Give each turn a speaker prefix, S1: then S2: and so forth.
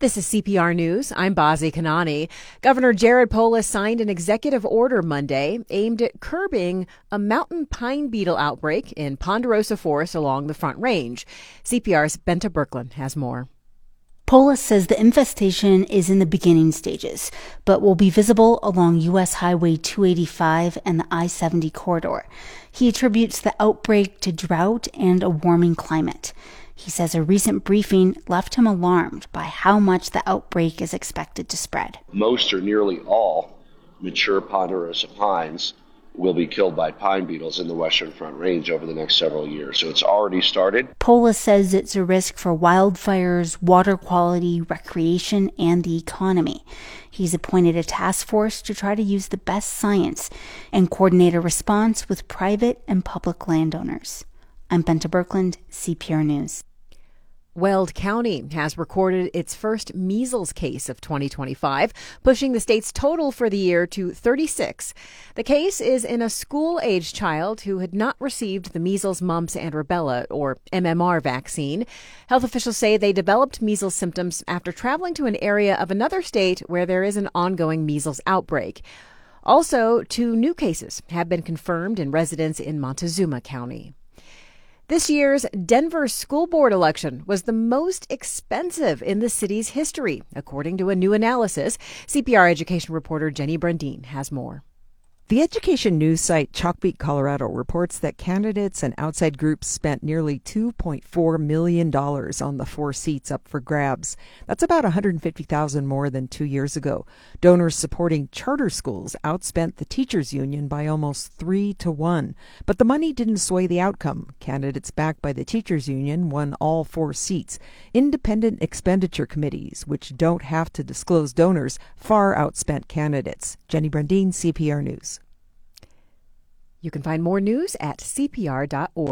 S1: This is CPR News. I'm Bazi Kanani. Governor Jared Polis signed an executive order Monday aimed at curbing a mountain pine beetle outbreak in Ponderosa Forest along the Front Range. CPR's Benta Birkeland has more.
S2: Polis says the infestation is in the beginning stages, but will be visible along U.S. Highway 285 and the I-70 corridor. He attributes the outbreak to drought and a warming climate. He says a recent briefing left him alarmed by how much the outbreak is expected to spread.
S3: Most or nearly all mature ponderosa pines will be killed by pine beetles in the Western Front Range over the next several years. So it's already started.
S2: Polis says it's a risk for wildfires, water quality, recreation, and the economy. He's appointed a task force to try to use the best science and coordinate a response with private and public landowners. I'm Benta Birkeland, CPR News.
S1: Weld County has recorded its first measles case of 2025, pushing the state's total for the year to 36. The case is in a school-aged child who had not received the measles, mumps, and rubella, or MMR, vaccine. Health officials say they developed measles symptoms after traveling to an area of another state where there is an ongoing measles outbreak. Also, 2 new cases have been confirmed in residents in Montezuma County. This year's Denver school board election was the most expensive in the city's history, according to a new analysis. CPR education reporter Jenny Brandine has more.
S4: The education news site Chalkbeat Colorado reports that candidates and outside groups spent nearly $2.4 million on the 4 seats up for grabs. That's about $150,000 more than 2 years ago. Donors supporting charter schools outspent the teachers' union by almost 3-1. But the money didn't sway the outcome. Candidates backed by the teachers' union won all 4 seats. Independent expenditure committees, which don't have to disclose donors, far outspent candidates. Jenny Brandine, CPR News.
S1: You can find more news at cpr.org.